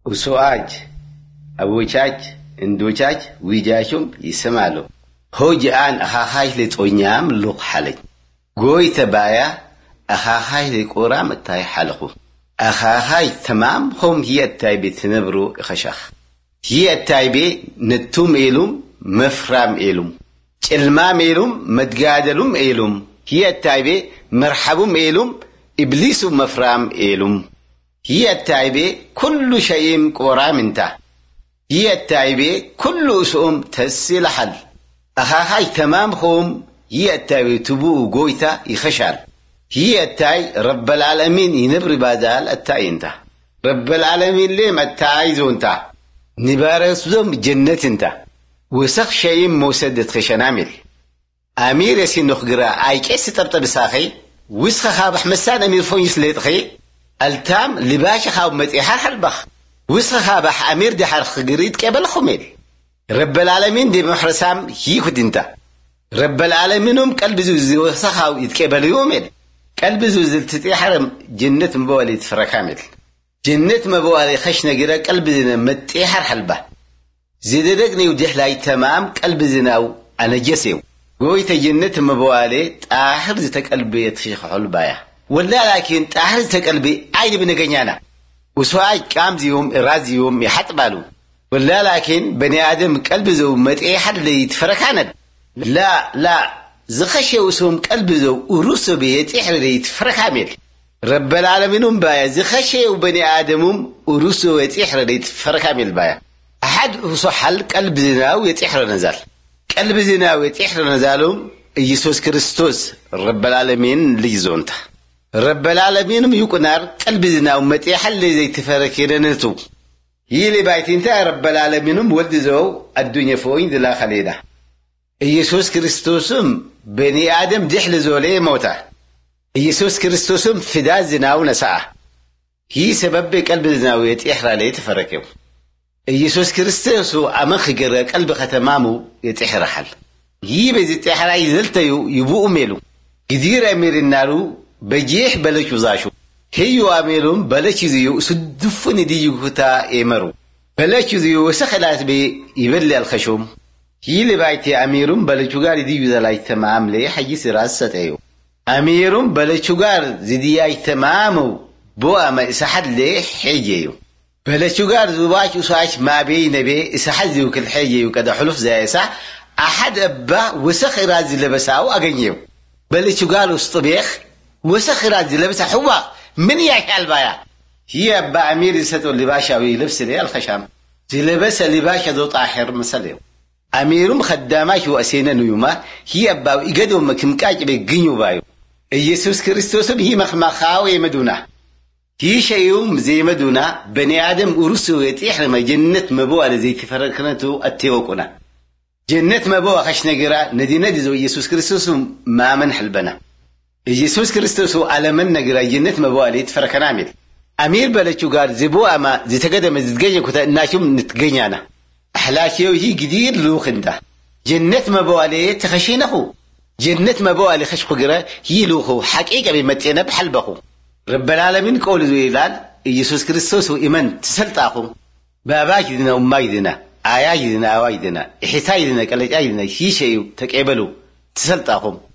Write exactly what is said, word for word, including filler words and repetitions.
وسواج أبوشاج اندوشاج ويجاشم يسمعلو هوج آن أخاخاي لتونيام لوق حالي قوي تبايا أخاخاي لقرام التاي حالخو أخاخاي تمام هم هي التايبة تنبرو إخشاخ هي التايبة نتوم إلوم مفرام إلوم المام إلوم متقادلوم إلوم هي التايبة مرحبوم إلوم إبليس مفرام إلوم هي التايبة كل شيء قرام انت هي التايبة كل أسهم تسيل حل أخاخاي تمام هم هي التايبة تبو قويتا يخشال هي التاي رب العالمين ينبري بازال التاي انت رب العالمين ليه التاي زو انت نبارس زوم جنة انت وسخ شيء موسدت خشان عمل أمير يسين نخقرا أي كيس تبطل ساخي وسخ خاب حمسان أمير فونيس ليتخي التام لباش خاب متيحار حلبخ وسخ خاب أمير دي حرخ قريد كبل خميل رب العالمين دي محرسام هيكود انت رب العالمينهم قلب زوزي وسخاو يتكبل يومل قلب زوزي تتيحر جنة مبوالي تفركامل جنة مبوالي خشنا قرا قلب زنا متيحر حلبه زيدرقني وديح لاي تمام قلب زناو أنا جسيو قويت جنة مبوالي تاحر زتك قلبي يتخيخ حلبايا ولا لكن تاحر زتك قلبي عيد بنقنيانا وسواي كام زيوم إراز يوم يحط بالو ولا لكن بني آدم قلب زو متيحر اللي يتفركاند لا لا زخشي وسوم قلب زو ورسو بيتيحر اللي يتفركامل رب العالمين بايا زخشي وبني آدمهم ورسو يتيحر اللي يتفركامل بايا أحد وصحل قلب زناو يتيحر نزال قلب زناو يتيحر نزالهم يسوس كريستوس رب العالمين ليزونته رب العالمين يكونار قلب زناو متيحر اللي زي تفركيرنتو يلي بايتين تا رب العالمين ولد زو الدنيا فوين دلا خليده يسوس كريستوسم بني آدم دحل زولي موتا يسوس كريستوسم فدا زناو نساء هي سبب قلب زناو يتيحر عليه تفركيو يسوس كريستوس أمخ جرى قلب ختمامه يتحر حل يبي يتحر يزلتيو يبو أميلو كثير أمير النارو بجيح بلش وزاشو هيو أميرهم بلش يزيو سدفني ديجو كتا إمرو بلش يزيو سخلات بي يبلي الخشوم هي اللي بايتي أميرهم بلش وقال ديجو ذا لاي تمام لي حجي سراسة أيو أميرهم بلش وقال زدياي تمامو بو أما إسحد لي حجيو بلشوغار زواج وساش ما بين بي إسحزي وكل حاجة وكذا حلف زي إسا أحد أبا وسخ رازي لبساو أغنيو بلشوغار وسطبيخ وسخ رازي لبسا حوا من يحكي البايا هي أبا أمير ستو لباشا ويلبس لي الخشام زي لبسا لباشا دو طاحر مسليو أميرم خداماش وأسينا نيوما هي أبا وإقادوا مكمكاج بيقنيو بايو يسوس كريستوس هي مخمخاوي مدونه هي شيء زي ما دونا بني آدم ورسو يتيح لما جنة مبوء زي تفرقنته التوقنا جنة مبوء خشنا قرا ندي ندي زو يسوس كريستوس ما من حلبنا يسوس كريستوس على من نقرا جنة مبوء اللي تفرقنا عمل أمير بلشوا قال زبوء ما زي تقدم زي تجينا كتا ناشوم نتجينا أحلاكيو هي جدير لوخنده جنة مبوء اللي تخشينه جنة مبوء اللي خش قرا هي لوخو حقيقة بمتينا بحلبخو رب العالمين قول زويلان يسوس كريستوس وإيمان تسلطاهم باباجدنا وماجدنا آياجدنا أواجدنا إحساجدنا كالجاجدنا هي شيء تكعبلو تسلطاهم